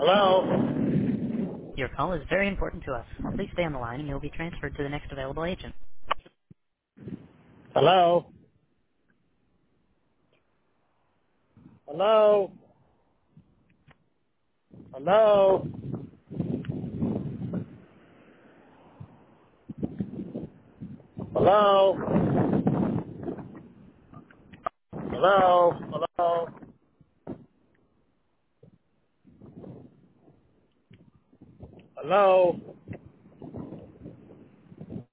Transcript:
Hello? Your call is very important to us. Please stay on the line and you'll be transferred to the next available agent. Hello? Hello? Hello? Hello? Hello? Hello? Hello?